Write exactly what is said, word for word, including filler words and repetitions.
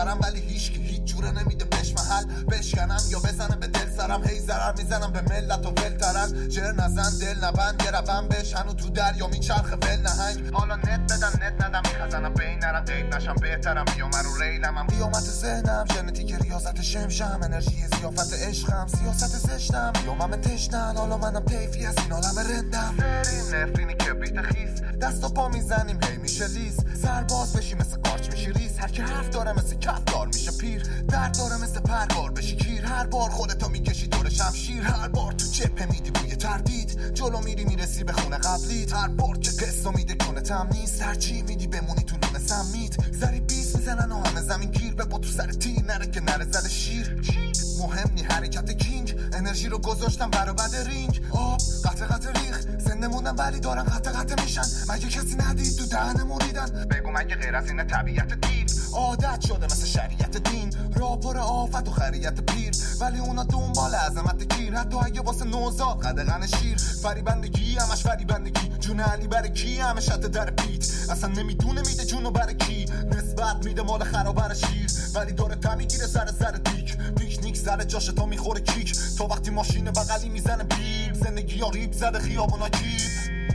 کشورم ولی هیچکی هیچ جوره نمیده بهش محل بشکنم یا بزنه به دل سرم هی ضرر میزنم به ملت و ولترن جر نزن دل نبند یه روم بش هنو تو دریا میچرخه ول نهنگ حالا نت بدن نت ندم میخزنم بین نرم قید نشم بهترم بیام رو ریلمم قیامت ذهنم ژنتیک ریاضت شمشم انرژی زیافت عشقم سیاست زشتم بیامم تشنن حالا منم طیفی از این عالم رندم بریم نفرینی کبریت خیس دست و پا میزنیم هی میشه لیز سرباز بشی مثل قارچ میشی ریز هر که حرف داره مثل کف دار میشه پیر درد داره مثل پرگار بشی کیر هر بار خودتو میکشی دور شمشیر هر بار تو جبهه میدی بوی تردید جلو میری میرسی به خونه قبلیت هر بار که قصه میده کنه تم نیست هر چی میدی بمونی تو لونه سمیت زری بیس میزنن و همه زمین گیر به با تو سر تیر نره که نره زده شیر مهم نی حرکت کینگ انرژی رو گذاشتم برا بد رینگ آب قطع قطع ریخ زنده موندم ولی دارن قطع قطع میشن مگه کسی ندید تو دهن موریدن بگو مگه غیر از این طبیعت دیو عادت شده مثل شریعت دین راپور آفت و خریت پیر ولی اونا دنبال عظمت گیر حتی اگه واسه نوزاد قدغن شیر فریبندگی همش فریبندگی جون علی بر کی همش شده در پیت اصلا نمیدونه میده جونو بر کی نسبت میده مال خرابر شیر ولی داره تا میگیره سر سر دیک پیکنیک سر جاش تا میخوره کیک تا وقتی ماشین بغلی میزنه بیب زندگی ها ریب زده خیابونا کیب